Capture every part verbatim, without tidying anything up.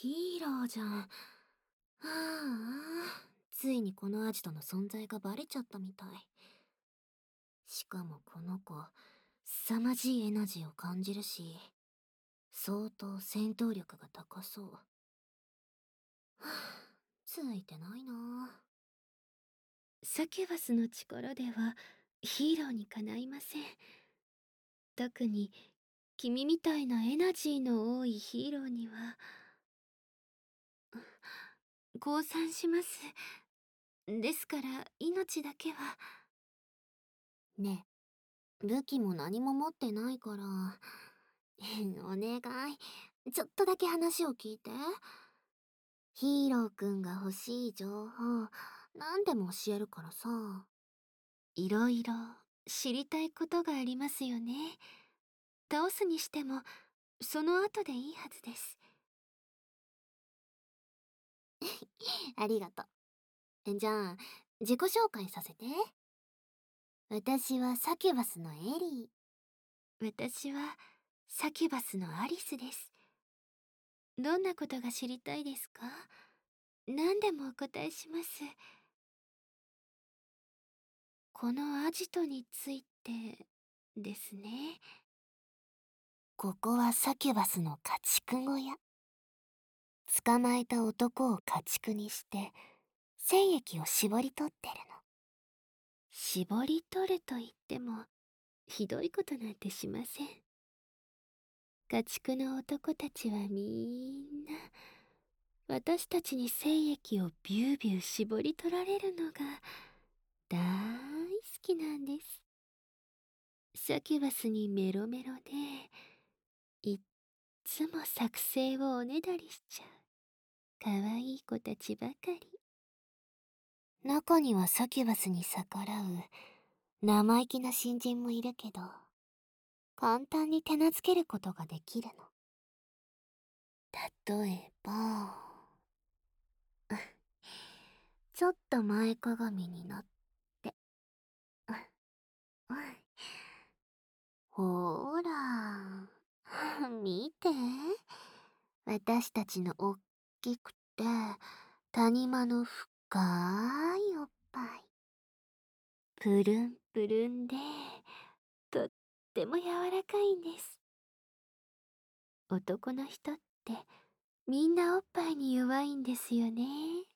ヒーローじゃん。はあ、ついにこのアジトの存在がバレちゃったみたい。しかもこの子、凄まじいエナジーを感じるし、相当戦闘力が高そう。はあ、ついてないな。サキュバスの力ではヒーローにかないません。特に君みたいなエナジーの多いヒーローには。降参します。ですから命だけは。ねえ、武器も何も持ってないから。お願い、ちょっとだけ話を聞いて。ヒーローくんが欲しい情報、何でも教えるからさ。いろいろ知りたいことがありますよね。倒すにしても、その後でいいはずです。ありがとう。じゃあ、自己紹介させて。私はサキュバスのエリー。私はサキュバスのアリスです。どんなことが知りたいですか？何でもお答えします。このアジトについてですね。ここはサキュバスの家畜小屋。捕まえた男を家畜にして精液を絞り取ってるの。絞り取ると言ってもひどいことなんてしません。家畜の男たちはみんな私たちに精液をビュービュー絞り取られるのが大好きなんです。サキュバスにメロメロでいっつも作戦をおねだりしちゃうかわいい子たちばかり。中にはサキュバスに逆らう生意気な新人もいるけど、簡単に手なずけることができるの。例えばちょっと前かがみになってほーら見て、私たちのおっきくて谷間の深いおっぱい。プルンプルンでとっても柔らかいんです。男の人ってみんなおっぱいに弱いんですよね。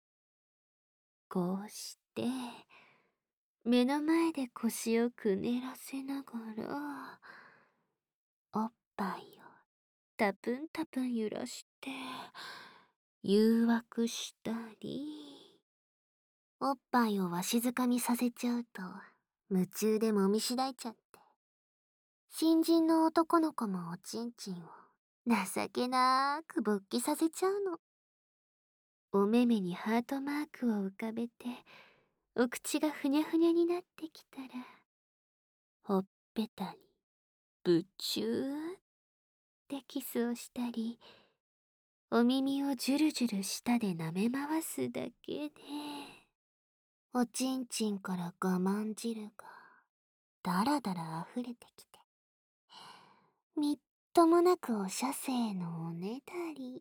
こうして目の前で腰をくねらせながらおっぱいをタプンタプン揺らして誘惑したり、おっぱいをわしづかみさせちゃうと夢中でもみしだいちゃって、新人の男の子もおちんちんを情けなーく勃起させちゃうの。お目目にハートマークを浮かべてお口がふにゃふにゃになってきたら、ほっぺたにブチューってキスをしたり、お耳をジュルジュル舌で舐め回すだけで、おちんちんから我慢汁がだらだら溢れてきて、みっともなくお射精のおねだり。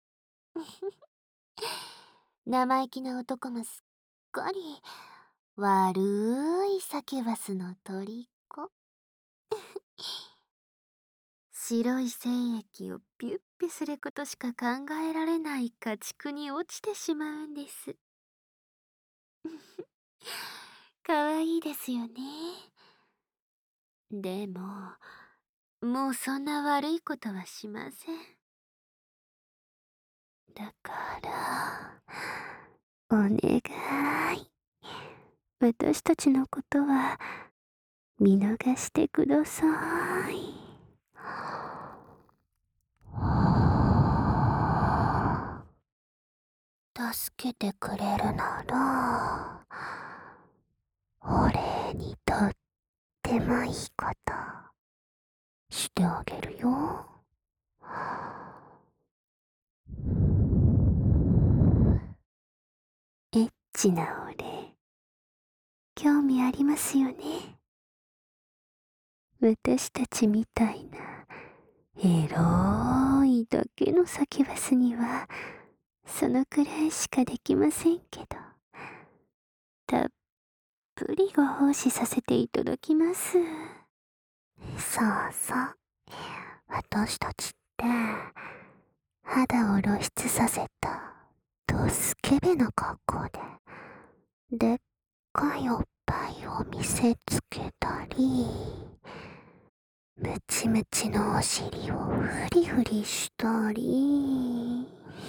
生意気な男もすっかり悪いサキュバスの虜。白い精液をピュッピュすることしか考えられない家畜に落ちてしまうんです。かわいいですよね。でももうそんな悪いことはしません。だからお願い、私たちのことは見逃してください。助けてくれるならお礼にとってもいいことしてあげるよ。エッチなお礼、興味ありますよね。私たちみたいなエロいだけののサキュバスには、そのくらいしかできませんけど、たっぷりご奉仕させていただきます。そうそう。私たちって、肌を露出させた、ドスケベな格好で、でっかいおっぱいを見せつけたり、ムチムチのお尻をフリフリしたり、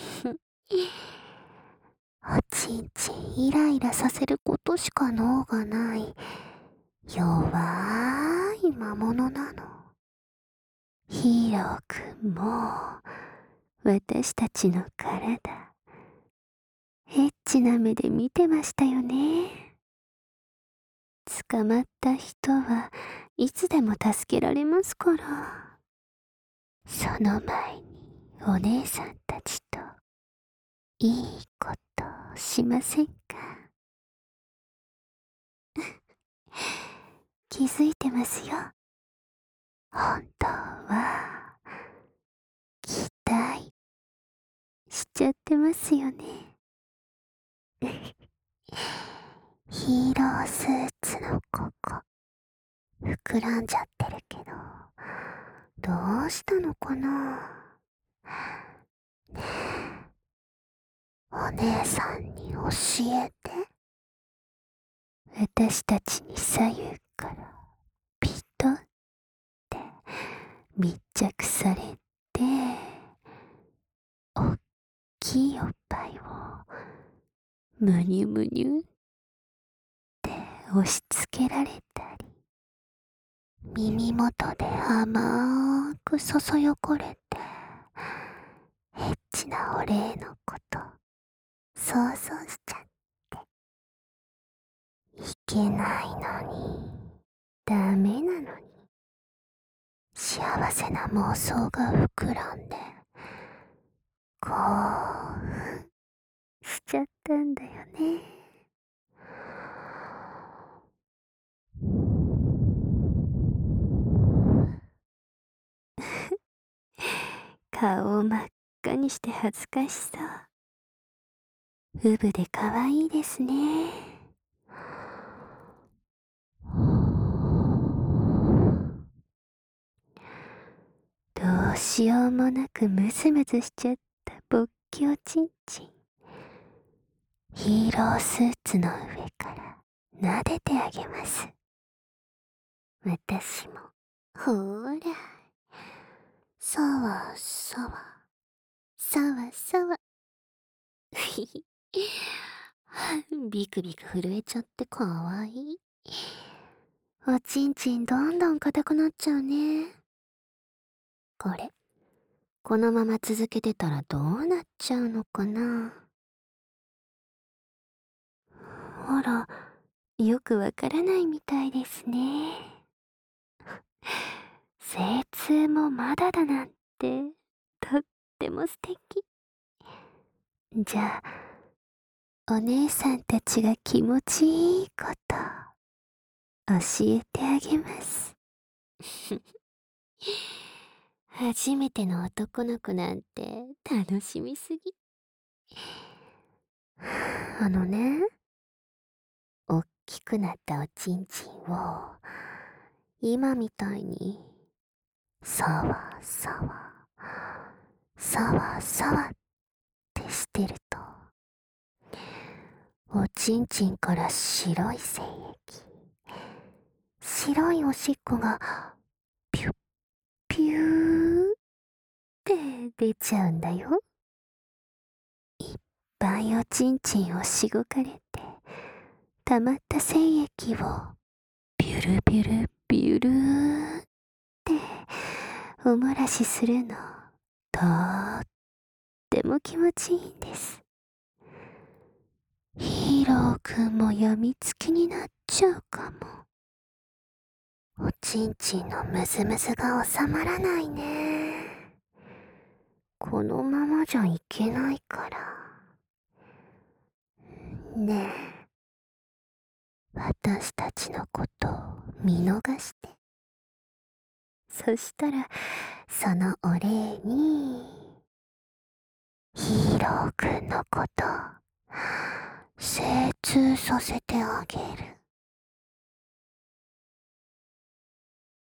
おちんちんイライラさせることしか能がない、弱い魔物なの。ヒーローくんも、私たちの体、エッチな目で見てましたよね。捕まった人はいつでも助けられますから。その前にお姉さんたちといいことしませんか？気づいてますよ。本当は期待しちゃってますよね。ヒーロースーツのここ膨らんじゃってるけど、どうしたのかな。ねえ、お姉さんに教えて。私たちに左右からピトって密着されて、おっきいおっぱいをむにゅむにゅって押し付けられたり、耳元で甘くそそよこれて、エッチなお礼のこと想像しちゃっていけないのに、ダメなのに、幸せな妄想が膨らんで、興奮しちゃったんだよね。顔を真っ赤にして恥ずかしそう。ウブで可愛いですね。どうしようもなくムズムズしちゃった勃起おちんちん。ヒーロースーツの上から撫でてあげます。私も、ほーら、さわさわ、さわさわ。ひひ。ビクビク震えちゃってかわいい。おちんちんどんどん硬くなっちゃうね。これ、このまま続けてたらどうなっちゃうのかな。あら、よくわからないみたいですね。精通もまだだなんて、とっても素敵。じゃあ、お姉さんたちが気持ちいいこと、教えてあげます。初めての男の子なんて楽しみすぎ。あのね、おっきくなったおちんちんを、今みたいに、さわさわ、さわさわってしてると、おちんちんから白い精液、白いおしっこが、ピュッピューって出ちゃうんだよ。いっぱいおちんちんをしごかれて、溜まった精液を、ビュルビュルビュルーっておもらしするの、とーっても気持ちいいんです。ヒーローくんもやみつきになっちゃうかも。おちんちんのムズムズが収まらないね。このままじゃいけないから。ねえ、私たちのことを見逃して。そしたら、そのお礼に、 郎くんのこと、精通させてあげる。